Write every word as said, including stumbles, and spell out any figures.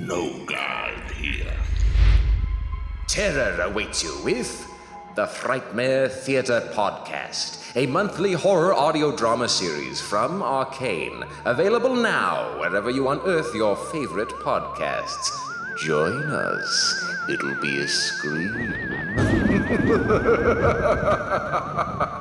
no guard here. Terror awaits you with the Frightmare Theater Podcast, a monthly horror audio drama series from Arcane, available now wherever you unearth your favorite podcasts. Join us. It'll be a scream.